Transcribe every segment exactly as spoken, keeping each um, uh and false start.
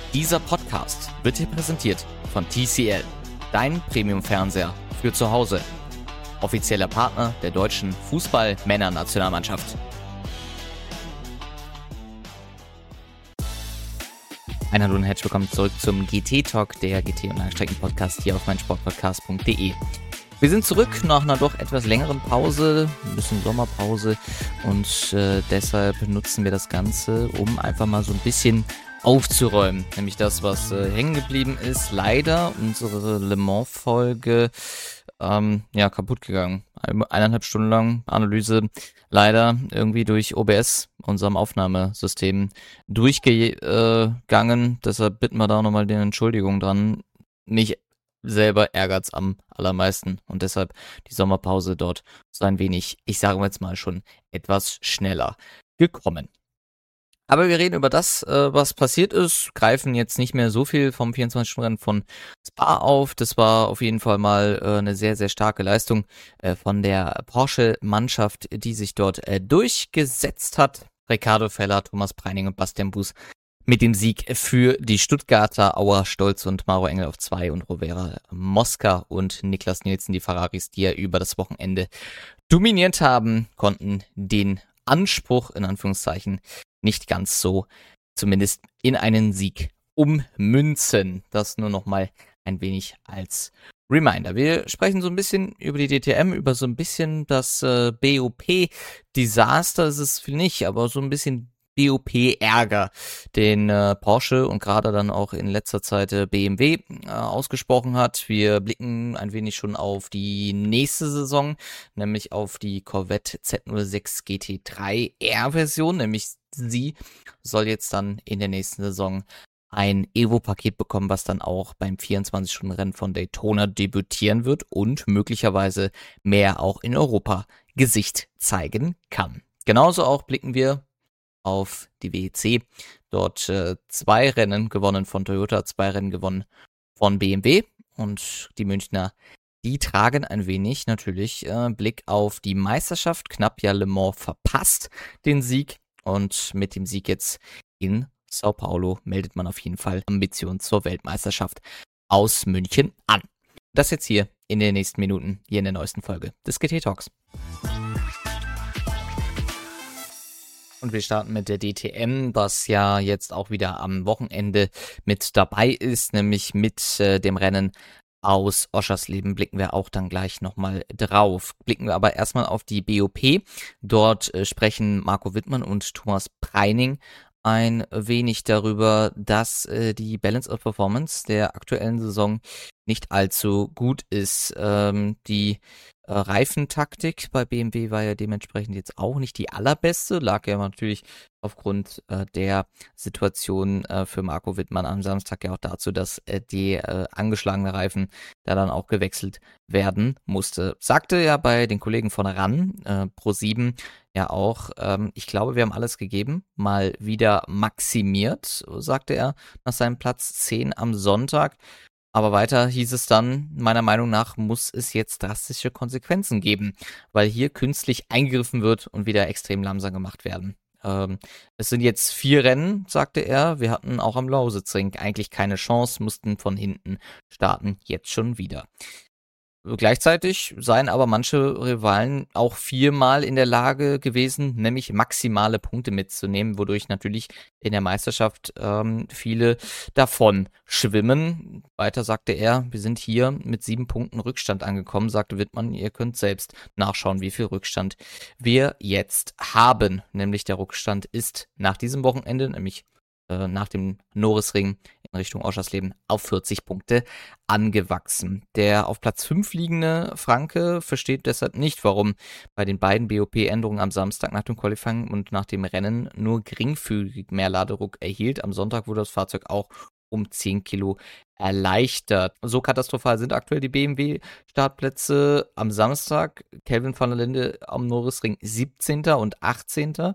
Dieser Podcast wird dir präsentiert von T C L, dein Premium-Fernseher für zu Hause. Offizieller Partner der deutschen Fußball-Männer-Nationalmannschaft. Ein Hallo und herzlich willkommen zurück zum G T-Talk, der G T- und Langstrecken-Podcast hier auf meinsportpodcast punkt de. Wir sind zurück nach einer doch etwas längeren Pause, ein bisschen Sommerpause, und äh, deshalb nutzen wir das Ganze, um einfach mal so ein bisschen aufzuräumen. Nämlich das, was äh, hängen geblieben ist. Leider unsere Le Mans-Folge ähm, ja, kaputt gegangen. Eineinhalb Stunden lang Analyse leider irgendwie durch O B S, unserem Aufnahmesystem, durchgegangen. Deshalb bitten wir da nochmal die Entschuldigung dran. Mich selber ärgert's am allermeisten und deshalb die Sommerpause dort so ein wenig, ich sage jetzt mal schon, etwas schneller gekommen. Aber wir reden über das, äh, was passiert ist, greifen jetzt nicht mehr so viel vom vierundzwanzig-Stunden-Rennen von Spa auf. Das war auf jeden Fall mal äh, eine sehr, sehr starke Leistung äh, von der Porsche-Mannschaft, die sich dort äh, durchgesetzt hat. Riccardo Feller, Thomas Preining und Bastian Buß mit dem Sieg für die Stuttgarter, Auer Stolz und Maro Engel auf zwei und Rovera Mosca und Niklas Nielsen, die Ferraris, die ja über das Wochenende dominiert haben, konnten den Anspruch, in Anführungszeichen, nicht ganz so, zumindest in einen Sieg ummünzen. Das nur noch mal ein wenig als Reminder. Wir sprechen so ein bisschen über die D T M, über so ein bisschen das äh, B O P-Desaster ist es nicht, aber so ein bisschen B O P-Ärger, den äh, Porsche und gerade dann auch in letzter Zeit äh, B M W äh, ausgesprochen hat. Wir blicken ein wenig schon auf die nächste Saison, nämlich auf die Corvette Z null sechs G T drei R-Version, nämlich sie soll jetzt dann in der nächsten Saison ein Evo-Paket bekommen, was dann auch beim vierundzwanzig-Stunden-Rennen von Daytona debütieren wird und möglicherweise mehr auch in Europa Gesicht zeigen kann. Genauso auch blicken wir auf die W E C. Dort äh, zwei Rennen gewonnen von Toyota, zwei Rennen gewonnen von B M W und die Münchner, die tragen ein wenig natürlich äh, Blick auf die Meisterschaft, knapp ja Le Mans verpasst, den Sieg, und mit dem Sieg jetzt in Sao Paulo meldet man auf jeden Fall Ambitionen zur Weltmeisterschaft aus München an. Das jetzt hier in den nächsten Minuten, hier in der neuesten Folge des G T-Talks. Und wir starten mit der D T M, was ja jetzt auch wieder am Wochenende mit dabei ist, nämlich mit äh, dem Rennen aus Oschersleben blicken wir auch dann gleich nochmal drauf. Blicken wir aber erstmal auf die B O P. Dort äh, sprechen Marco Wittmann und Thomas Preining ein wenig darüber, dass äh, die Balance of Performance der aktuellen Saison nicht allzu gut ist. Ähm, die äh, Reifentaktik bei B M W war ja dementsprechend jetzt auch nicht die allerbeste, lag ja natürlich aufgrund äh, der Situation äh, für Marco Wittmann am Samstag ja auch dazu, dass äh, die äh, angeschlagene Reifen da dann auch gewechselt werden musste. Sagte ja bei den Kollegen von RAN, äh, Pro sieben, ja auch, ähm, ich glaube, wir haben alles gegeben, mal wieder maximiert, sagte er nach seinem Platz zehn am Sonntag. Aber weiter hieß es dann, meiner Meinung nach muss es jetzt drastische Konsequenzen geben, weil hier künstlich eingegriffen wird und wieder extrem langsam gemacht werden. Ähm, es sind jetzt vier Rennen, sagte er. Wir hatten auch am Lausitzring eigentlich keine Chance, mussten von hinten starten, jetzt schon wieder. Gleichzeitig seien aber manche Rivalen auch viermal in der Lage gewesen, nämlich maximale Punkte mitzunehmen, wodurch natürlich in der Meisterschaft ähm, viele davon schwimmen. Weiter sagte er, wir sind hier mit sieben Punkten Rückstand angekommen, sagte Wittmann, ihr könnt selbst nachschauen, wie viel Rückstand wir jetzt haben. Nämlich der Rückstand ist nach diesem Wochenende, nämlich äh, nach dem Norrisring in Richtung Oschersleben, auf vierzig Punkte angewachsen. Der auf Platz fünf liegende Franke versteht deshalb nicht, warum bei den beiden B O P-Änderungen am Samstag nach dem Qualifying und nach dem Rennen nur geringfügig mehr Laderuck erhielt. Am Sonntag wurde das Fahrzeug auch um zehn Kilo erleichtert. So katastrophal sind aktuell die B M W-Startplätze. Am Samstag Kelvin van der Linde am Norrisring siebzehnter und achtzehnter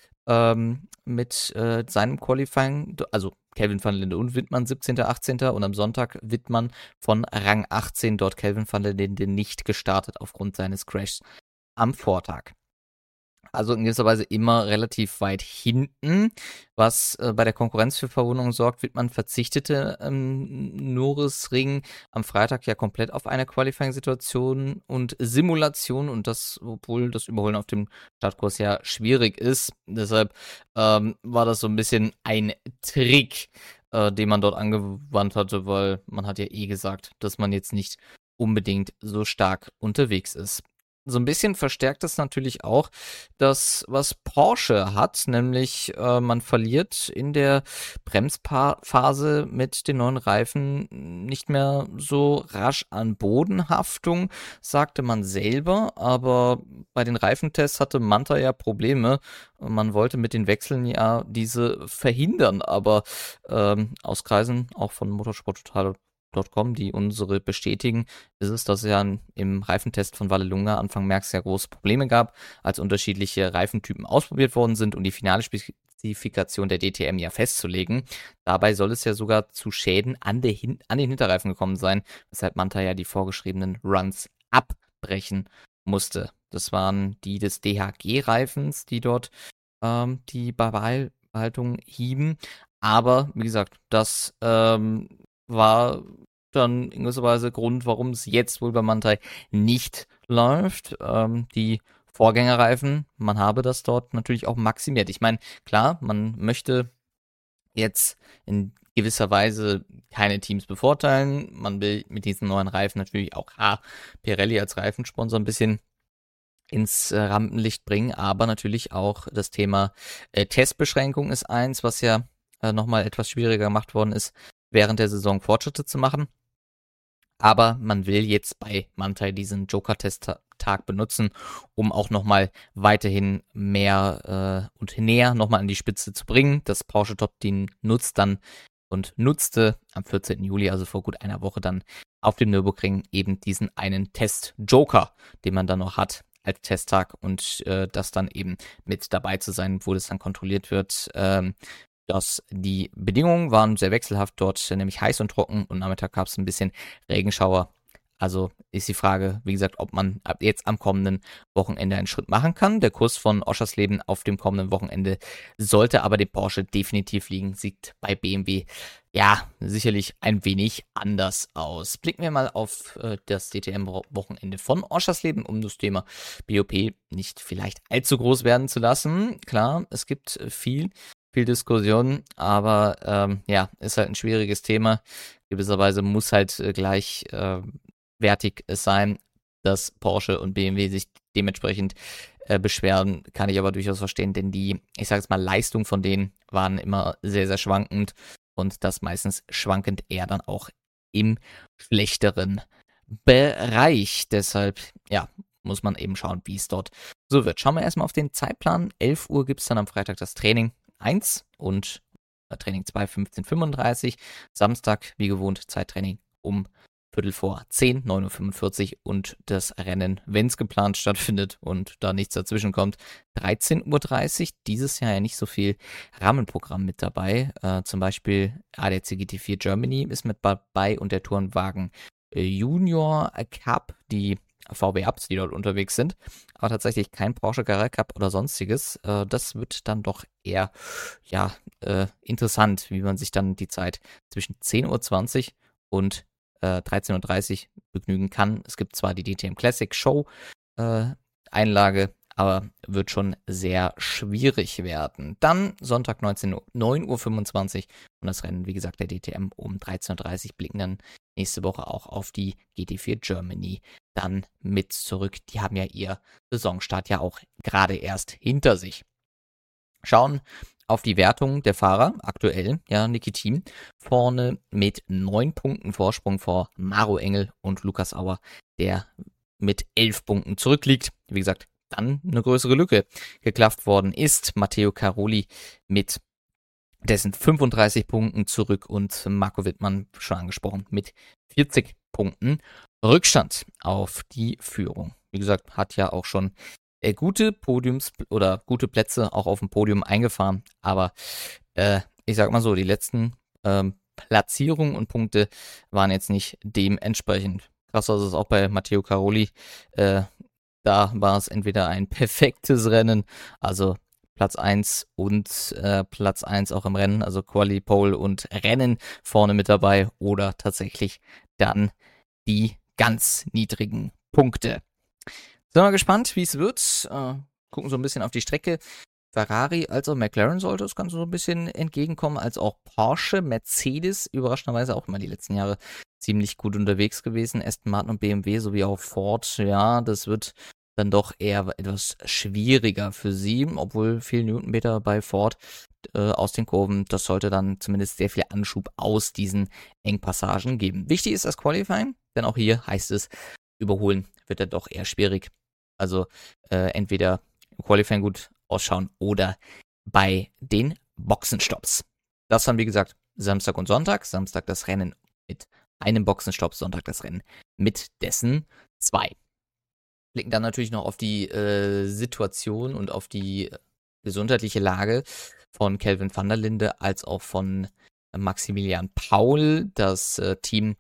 Ähm, mit äh, seinem Qualifying, also Kelvin van der Linde und Wittmann siebzehnter, achtzehnter und am Sonntag Wittmann von Rang achtzehn, dort Kelvin van der Linde nicht gestartet aufgrund seines Crashs am Vortag. also in gewisser Weise immer relativ weit hinten, was äh, bei der Konkurrenz für Verwunderung sorgt. Wittmann verzichtete ähm, Nürburgring am Freitag ja komplett auf eine Qualifying-Situation und Simulation und das, obwohl das Überholen auf dem Startkurs ja schwierig ist. Deshalb ähm, war das so ein bisschen ein Trick, äh, den man dort angewandt hatte, weil man hat ja eh gesagt, dass man jetzt nicht unbedingt so stark unterwegs ist. So ein bisschen verstärkt das natürlich auch das, was Porsche hat, nämlich äh, man verliert in der Bremsphase mit den neuen Reifen nicht mehr so rasch an Bodenhaftung, sagte man selber, aber bei den Reifentests hatte Manta ja Probleme. Man wollte mit den Wechseln ja diese verhindern, aber ähm, aus Kreisen auch von Motorsport Total Punkt com, die unsere bestätigen, ist es, dass es ja im Reifentest von Vallelunga Anfang März ja große Probleme gab, als unterschiedliche Reifentypen ausprobiert worden sind, um die finale Spezifikation der D T M ja festzulegen. Dabei soll es ja sogar zu Schäden an, der Hin- an den Hinterreifen gekommen sein, weshalb Manta ja die vorgeschriebenen Runs abbrechen musste. Das waren die des D H G-Reifens, die dort ähm, die Beibehaltung hieben. Aber, wie gesagt, das ähm, war dann in gewisser Weise Grund, warum es jetzt wohl bei Manthey nicht läuft. Ähm, die Vorgängerreifen, man habe das dort natürlich auch maximiert. Ich meine, klar, man möchte jetzt in gewisser Weise keine Teams bevorteilen. Man will mit diesen neuen Reifen natürlich auch ah, Pirelli als Reifensponsor ein bisschen ins äh, Rampenlicht bringen, aber natürlich auch das Thema äh, Testbeschränkung ist eins, was ja äh, nochmal etwas schwieriger gemacht worden ist, während der Saison Fortschritte zu machen. Aber man will jetzt bei Manthey diesen Joker-Test-Tag benutzen, um auch nochmal weiterhin mehr äh, und näher nochmal an die Spitze zu bringen. Das Porsche Top Team nutzt dann und nutzte am vierzehnten Juli, also vor gut einer Woche dann auf dem Nürburgring eben diesen einen Test-Joker, den man dann noch hat als Testtag und äh, das dann eben mit dabei zu sein, wo das dann kontrolliert wird. Ähm, dass die Bedingungen waren sehr wechselhaft dort, nämlich heiß und trocken und Nachmittag gab es ein bisschen Regenschauer. Also ist die Frage, wie gesagt, ob man ab jetzt am kommenden Wochenende einen Schritt machen kann. Der Kurs von Oschersleben auf dem kommenden Wochenende sollte aber dem Porsche definitiv liegen. Sieht bei B M W ja sicherlich ein wenig anders aus. Blicken wir mal auf äh, das D T M-Wochenende von Oschersleben, um das Thema B O P nicht vielleicht allzu groß werden zu lassen. Klar, es gibt viel viel Diskussion, aber ähm, ja, ist halt ein schwieriges Thema. Gewisserweise muss halt äh, gleich äh, wertig es sein, dass Porsche und B M W sich dementsprechend äh, beschweren, kann ich aber durchaus verstehen, denn die, ich sage jetzt mal, Leistung von denen waren immer sehr, sehr schwankend und das meistens schwankend eher dann auch im schlechteren Bereich. Deshalb, ja, muss man eben schauen, wie es dort so wird. Schauen wir erstmal auf den Zeitplan. elf Uhr gibt es dann am Freitag das Training eins und Training zwei, fünfzehn Uhr fünfunddreißig. Samstag, wie gewohnt, Zeittraining um Viertel vor zehn, neun Uhr fünfundvierzig und das Rennen, wenn es geplant stattfindet und da nichts dazwischen kommt, dreizehn Uhr dreißig. Dieses Jahr ja nicht so viel Rahmenprogramm mit dabei. Äh, zum Beispiel A D A C G T vier Germany ist mit dabei und der Tourenwagen Junior Cup, die V W-Ups, die dort unterwegs sind, aber tatsächlich kein Porsche Carrera Cup oder sonstiges. Äh, das wird dann doch eher, ja, äh, interessant, wie man sich dann die Zeit zwischen zehn Uhr zwanzig und äh, dreizehn Uhr dreißig begnügen kann. Es gibt zwar die D T M Classic Show äh, Einlage, aber wird schon sehr schwierig werden. Dann Sonntag neun Uhr fünfundzwanzig und das Rennen, wie gesagt, der D T M um dreizehn Uhr dreißig, blicken dann nächste Woche auch auf die G T vier Germany dann mit zurück. Die haben ja ihr Saisonstart ja auch gerade erst hinter sich. Schauen auf die Wertung der Fahrer. Aktuell, ja, Niki Thiem vorne mit neun Punkten Vorsprung vor Maro Engel und Lukas Auer, der mit elf Punkten zurückliegt. Wie gesagt, dann eine größere Lücke geklafft worden ist. Matteo Caroli mit dessen fünfunddreißig Punkten zurück und Marco Wittmann, schon angesprochen, mit vierzig Punkten Rückstand auf die Führung. Wie gesagt, hat ja auch schon äh, gute Podiums- oder gute Plätze auch auf dem Podium eingefahren, aber äh, ich sag mal so, die letzten ähm, Platzierungen und Punkte waren jetzt nicht dementsprechend. Krass ist es auch bei Matteo Caroli, äh, Da war es entweder ein perfektes Rennen, also Platz eins und äh, Platz eins auch im Rennen, also Quali, Pole und Rennen vorne mit dabei, oder tatsächlich dann die ganz niedrigen Punkte. Sind wir gespannt, wie es wird. Äh, gucken so ein bisschen auf die Strecke. Ferrari als auch McLaren sollte das Ganze so ein bisschen entgegenkommen, als auch Porsche, Mercedes, überraschenderweise auch immer die letzten Jahre ziemlich gut unterwegs gewesen. Aston Martin und B M W sowie auch Ford, ja, das wird dann doch eher etwas schwieriger für sie, obwohl viel Newtonmeter bei Ford äh, aus den Kurven, das sollte dann zumindest sehr viel Anschub aus diesen Engpassagen geben. Wichtig ist das Qualifying, denn auch hier heißt es, überholen wird dann doch eher schwierig. Also äh, entweder im Qualifying gut ausschauen oder bei den Boxenstopps. Das dann, wie gesagt, Samstag und Sonntag. Samstag das Rennen mit einem Boxenstopp, Sonntag das Rennen mit dessen zwei. Blicken dann natürlich noch auf die äh, Situation und auf die gesundheitliche Lage von Kelvin van der Linde als auch von Maximilian Paul. Das äh, Team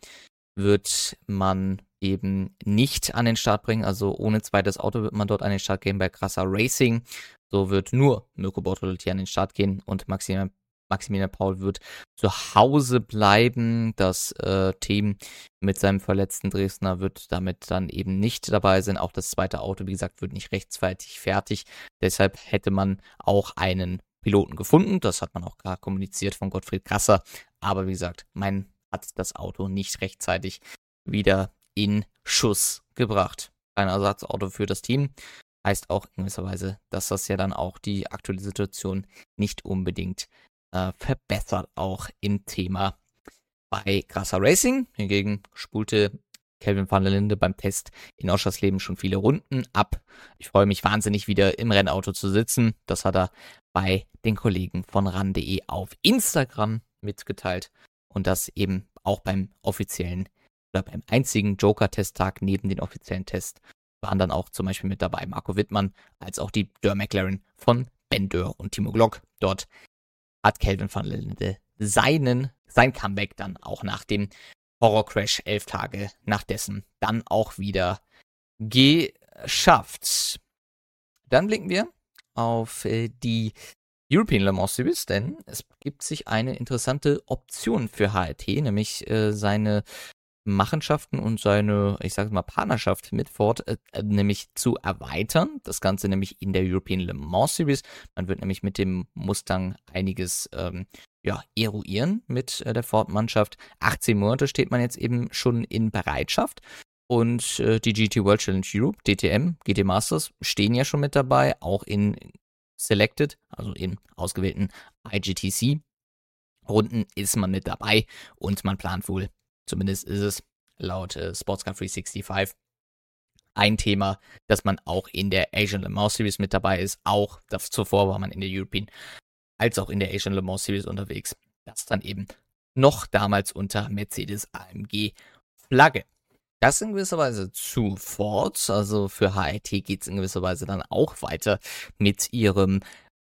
wird man eben nicht an den Start bringen, also ohne zweites Auto wird man dort an den Start gehen bei Grasser Racing. So wird nur Mirko Bortolotti an den Start gehen und Maximilian, Maximilian Paul wird zu Hause bleiben. Das äh, Team mit seinem verletzten Dresdner wird damit dann eben nicht dabei sein. Auch das zweite Auto, wie gesagt, wird nicht rechtzeitig fertig. Deshalb hätte man auch einen Piloten gefunden. Das hat man auch klar kommuniziert von Gottfried Grasser. Aber wie gesagt, man hat das Auto nicht rechtzeitig wieder in Schuss gebracht. Ein Ersatzauto für das Team heißt auch in gewisser Weise, dass das ja dann auch die aktuelle Situation nicht unbedingt äh, verbessert, auch im Thema bei Grasser Racing. Hingegen spulte Kelvin van der Linde beim Test in Oschersleben schon viele Runden ab. Ich freue mich wahnsinnig, wieder im Rennauto zu sitzen. Das hat er bei den Kollegen von ran punkt de auf Instagram mitgeteilt. Und das eben auch beim offiziellen oder beim einzigen Joker-Testtag neben den offiziellen Tests waren dann auch zum Beispiel mit dabei Marco Wittmann, als auch die Dörr McLaren von Ben Dörr und Timo Glock. Dort hat Kelvin van der Linde seinen, sein Comeback dann auch nach dem Horrorcrash elf Tage nach dessen dann auch wieder geschafft. Dann blicken wir auf äh, die European Le Mans Series, denn es gibt sich eine interessante Option für H R T, nämlich äh, seine Machenschaften und seine, ich sage mal, Partnerschaft mit Ford äh, nämlich zu erweitern. Das Ganze nämlich in der European Le Mans Series. Man wird nämlich mit dem Mustang einiges ähm, ja, eruieren mit äh, der Ford-Mannschaft. achtzehn Monate steht man jetzt eben schon in Bereitschaft. Und äh, die G T World Challenge Europe, D T M, G T Masters stehen ja schon mit dabei, auch in Selected, also in ausgewählten I G T C-Runden ist man mit dabei und man plant wohl, zumindest ist es laut äh, Sportscar dreihundertfünfundsiebzig, ein Thema, dass man auch in der Asian Le Mans Series mit dabei ist. Auch das, zuvor war man in der European als auch in der Asian Le Mans Series unterwegs. Das dann eben noch damals unter Mercedes-A M G-Flagge. Das in gewisser Weise zu Ford, also für H R T geht es in gewisser Weise dann auch weiter mit ihrem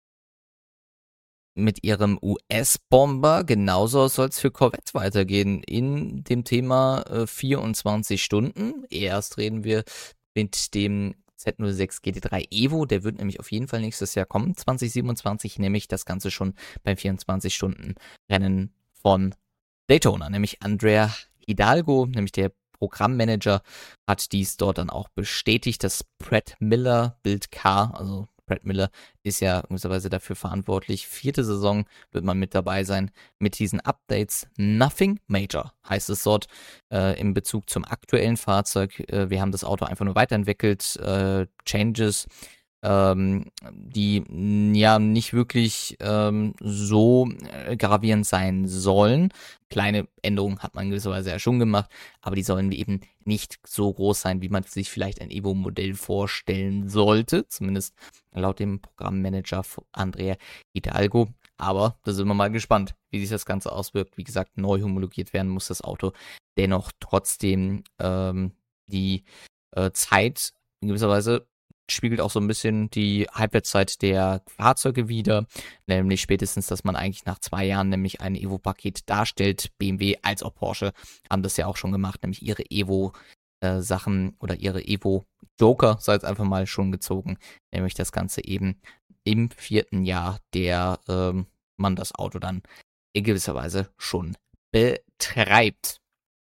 mit ihrem U S-Bomber. Genauso soll es für Corvette weitergehen in dem Thema äh, vierundzwanzig Stunden. Erst reden wir mit dem Z null sechs G T drei Evo, der wird nämlich auf jeden Fall nächstes Jahr kommen, zwanzig siebenundzwanzig, nämlich das Ganze schon beim vierundzwanzig-Stunden-Rennen von Daytona, nämlich Andrea Hidalgo, nämlich der Programmmanager, hat dies dort dann auch bestätigt. Das Pratt Miller Build Car, also Pratt Miller ist ja gewisserweise dafür verantwortlich. Vierte Saison wird man mit dabei sein mit diesen Updates. Nothing major heißt es dort äh, in Bezug zum aktuellen Fahrzeug. Äh, wir haben das Auto einfach nur weiterentwickelt. Äh, Changes, ähm, die mh, ja nicht wirklich ähm, so äh, gravierend sein sollen. Kleine Änderungen hat man gewisserweise ja schon gemacht, aber die sollen eben nicht so groß sein, wie man sich vielleicht ein Evo-Modell vorstellen sollte, zumindest laut dem Programmmanager Andrea Hidalgo. Aber da sind wir mal gespannt, wie sich das Ganze auswirkt. Wie gesagt, neu homologiert werden muss das Auto dennoch trotzdem ähm, die äh, Zeit in gewisser Weise spiegelt auch so ein bisschen die Halbwertszeit der Fahrzeuge wider, nämlich spätestens, dass man eigentlich nach zwei Jahren nämlich ein Evo-Paket darstellt. B M W als auch Porsche haben das ja auch schon gemacht, nämlich ihre Evo äh, Sachen oder ihre Evo Joker, sei es einfach mal, schon gezogen, nämlich das Ganze eben im vierten Jahr, der ähm, man das Auto dann in gewisser Weise schon betreibt.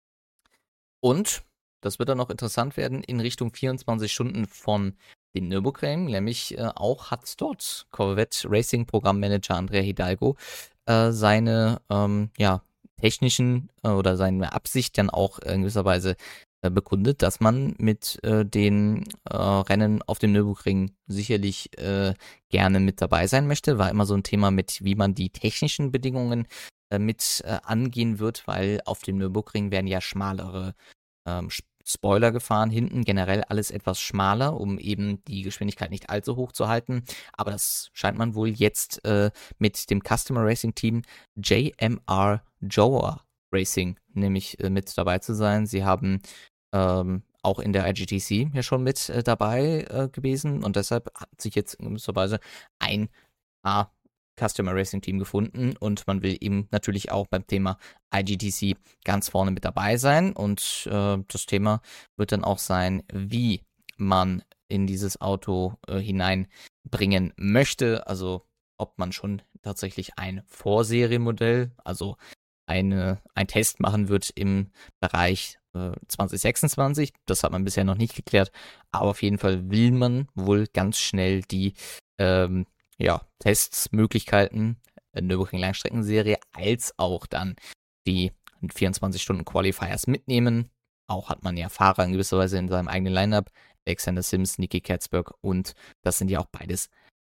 Und, das wird dann noch interessant werden, in Richtung vierundzwanzig Stunden von den Nürburgring, nämlich äh, auch hat dort Corvette Racing Programmmanager Andrea Hidalgo äh, seine ähm, ja, technischen äh, oder seine Absicht dann auch in gewisser Weise äh, bekundet, dass man mit äh, den äh, Rennen auf dem Nürburgring sicherlich äh, gerne mit dabei sein möchte. War immer so ein Thema mit, wie man die technischen Bedingungen äh, mit äh, angehen wird, weil auf dem Nürburgring werden ja schmalere ähm, Spoiler gefahren, hinten generell alles etwas schmaler, um eben die Geschwindigkeit nicht allzu hoch zu halten. Aber das scheint man wohl jetzt äh, mit dem Customer Racing Team J M R Joa Racing nämlich äh, mit dabei zu sein. Sie haben ähm, auch in der I G T C ja schon mit äh, dabei äh, gewesen und deshalb hat sich jetzt in gewisser Weise ein A Customer Racing Team gefunden und man will eben natürlich auch beim Thema I G T C ganz vorne mit dabei sein und äh, das Thema wird dann auch sein, wie man in dieses Auto äh, hineinbringen möchte, also ob man schon tatsächlich ein Vorserienmodell, also eine, ein Test machen wird im Bereich äh, zwanzig sechsundzwanzig, das hat man bisher noch nicht geklärt, aber auf jeden Fall will man wohl ganz schnell die ähm, ja, Tests, Möglichkeiten, Nürburgring Langstreckenserie, als auch dann die vierundzwanzig Stunden Qualifiers mitnehmen. Auch hat man ja Fahrer in gewisser Weise in seinem eigenen Lineup, Alexander Sims, Niki Katzberg und das sind ja auch beides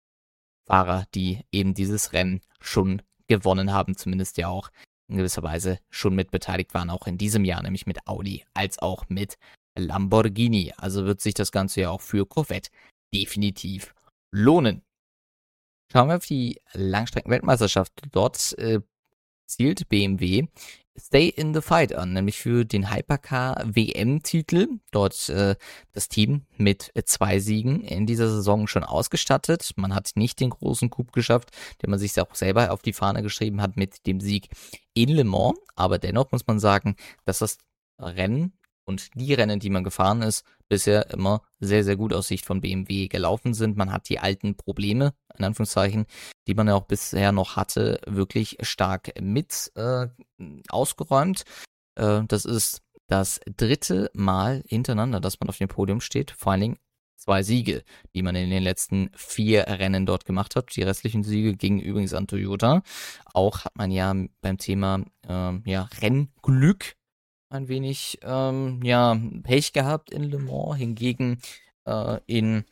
Fahrer, die eben dieses Rennen schon gewonnen haben, zumindest ja auch in gewisser Weise schon mit beteiligt waren, auch in diesem Jahr, nämlich mit Audi, als auch mit Lamborghini. Also wird sich das Ganze ja auch für Corvette definitiv lohnen. Schauen wir auf die Langstrecken-Weltmeisterschaft. Dort äh, zielt B M W Stay in the Fight an, nämlich für den Hypercar-W M-Titel. Dort äh, das Team mit zwei Siegen in dieser Saison schon ausgestattet. Man hat nicht den großen Coup geschafft, den man sich auch selber auf die Fahne geschrieben hat mit dem Sieg in Le Mans. Aber dennoch muss man sagen, dass das Rennen und die Rennen, die man gefahren ist, bisher immer sehr, sehr gut aus Sicht von B M W gelaufen sind. Man hat die alten Probleme, in Anführungszeichen, die man ja auch bisher noch hatte, wirklich stark mit äh, ausgeräumt. Äh, das ist das dritte Mal hintereinander, dass man auf dem Podium steht. Vor allen Dingen zwei Siege, die man in den letzten vier Rennen dort gemacht hat. Die restlichen Siege gingen übrigens an Toyota. Auch hat man ja beim Thema äh, ja, Rennglück ein wenig ähm, ja, Pech gehabt in Le Mans, hingegen äh, in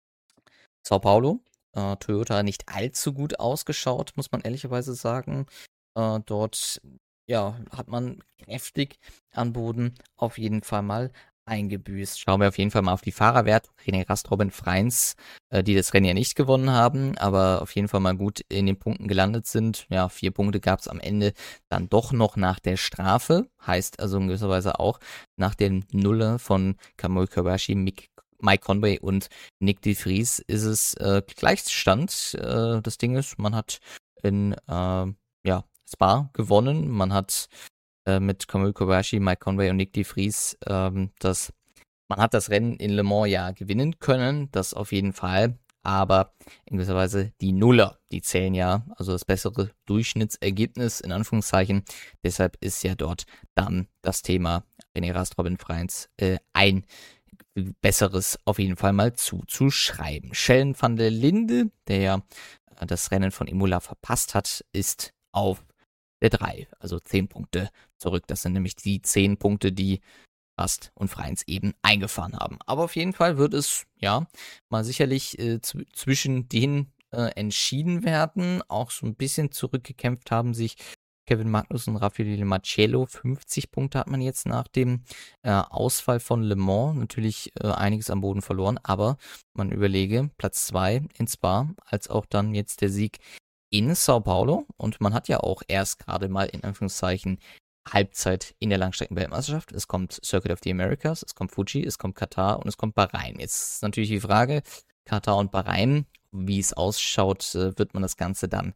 Sao Paulo äh, Toyota nicht allzu gut ausgeschaut, muss man ehrlicherweise sagen. Äh, dort ja, hat man kräftig an Boden auf jeden Fall mal eingebüßt. Schauen wir auf jeden Fall mal auf die Fahrerwertung. René Rast, Robin Freins, äh, die das Rennen ja nicht gewonnen haben, aber auf jeden Fall mal gut in den Punkten gelandet sind. Ja, vier Punkte gab es am Ende dann doch noch nach der Strafe. Heißt also in gewisser Weise auch nach dem Nuller von Kamui Kobayashi, Mick, Mike Conway und Nick de Vries ist es äh, Gleichstand. Äh, das Ding ist, man hat in äh, ja, Spa gewonnen. Man hat mit Kamui Kobayashi, Mike Conway und Nick de Vries, ähm, das, man hat das Rennen in Le Mans ja gewinnen können, das auf jeden Fall, aber in gewisser Weise die Nuller, die zählen ja, also das bessere Durchschnittsergebnis in Anführungszeichen, deshalb ist ja dort dann das Thema René Rast, Robin Freins äh, ein besseres auf jeden Fall mal zuzuschreiben. Sheldon van der Linde, der ja das Rennen von Imola verpasst hat, ist auf der drei, also zehn Punkte zurück. Das sind nämlich die zehn Punkte, die Rast und Freins eben eingefahren haben. Aber auf jeden Fall wird es, ja, mal sicherlich äh, z- zwischen denen äh, entschieden werden. Auch so ein bisschen zurückgekämpft haben sich Kevin Magnussen und Raffaele Marcello. fünfzig Punkte hat man jetzt nach dem äh, Ausfall von Le Mans. Natürlich äh, einiges am Boden verloren, aber man überlege, Platz zwei in Spa, als auch dann jetzt der Sieg in Sao Paulo und man hat ja auch erst gerade mal in Anführungszeichen Halbzeit in der Langstrecken-Weltmeisterschaft. Es kommt Circuit of the Americas, es kommt Fuji, es kommt Katar und es kommt Bahrain. Jetzt ist natürlich die Frage, Katar und Bahrain, wie es ausschaut, wird man das Ganze dann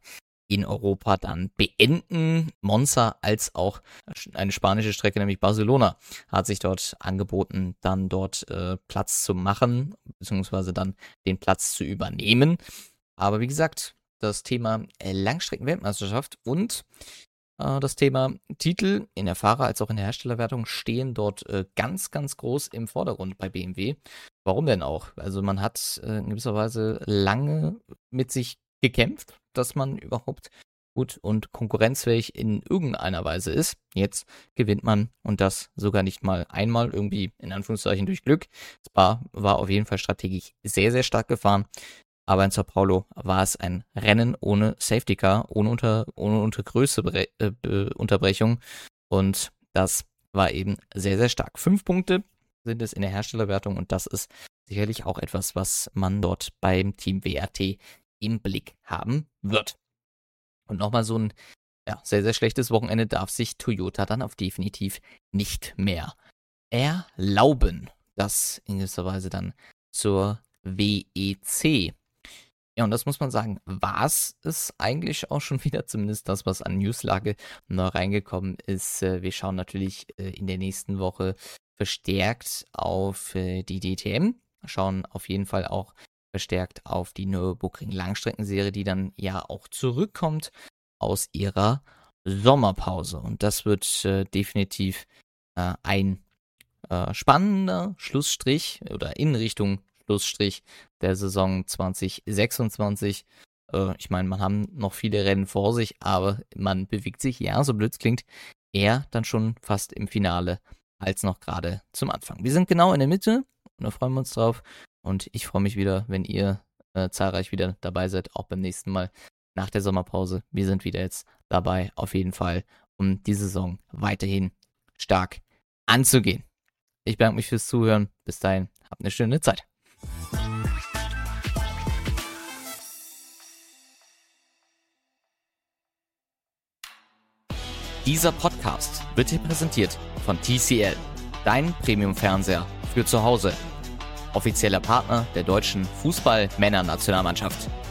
in Europa dann beenden. Monza als auch eine spanische Strecke, nämlich Barcelona, hat sich dort angeboten, dann dort äh, Platz zu machen, beziehungsweise dann den Platz zu übernehmen. Aber wie gesagt, das Thema Langstrecken-Weltmeisterschaft und äh, das Thema Titel in der Fahrer- als auch in der Herstellerwertung stehen dort äh, ganz, ganz groß im Vordergrund bei B M W. Warum denn auch? Also man hat äh, in gewisser Weise lange mit sich gekämpft, dass man überhaupt gut und konkurrenzfähig in irgendeiner Weise ist. Jetzt gewinnt man und das sogar nicht mal einmal, irgendwie in Anführungszeichen durch Glück. Spa war auf jeden Fall strategisch sehr, sehr stark gefahren. Aber in Sao Paulo war es ein Rennen ohne Safety Car, ohne, unter, ohne unter Größe äh, Unterbrechung. Und das war eben sehr, sehr stark. Fünf Punkte sind es in der Herstellerwertung und das ist sicherlich auch etwas, was man dort beim Team W R T im Blick haben wird. Und nochmal so ein ja, sehr, sehr schlechtes Wochenende darf sich Toyota dann auf definitiv nicht mehr erlauben. Das in gewisser Weise dann zur W E C. Ja, und das muss man sagen, war es eigentlich auch schon wieder, zumindest das, was an Newslage noch reingekommen ist. Wir schauen natürlich in der nächsten Woche verstärkt auf die D T M, schauen auf jeden Fall auch verstärkt auf die Nürburgring Langstreckenserie, die dann ja auch zurückkommt aus ihrer Sommerpause. Und das wird äh, definitiv äh, ein äh, spannender Schlussstrich oder in Richtung Schlussstrich der Saison zwanzig sechsundzwanzig. Äh, ich meine, man haben noch viele Rennen vor sich, aber man bewegt sich, ja, so blöd es klingt, eher dann schon fast im Finale als noch gerade zum Anfang. Wir sind genau in der Mitte und da freuen wir uns drauf. Und ich freue mich wieder, wenn ihr äh, zahlreich wieder dabei seid, auch beim nächsten Mal nach der Sommerpause. Wir sind wieder jetzt dabei, auf jeden Fall, um die Saison weiterhin stark anzugehen. Ich bedanke mich fürs Zuhören. Bis dahin, habt eine schöne Zeit. Dieser Podcast wird dir präsentiert von T C L, dein Premium-Fernseher für zu Hause. Offizieller Partner der deutschen Fußball-Männer-Nationalmannschaft.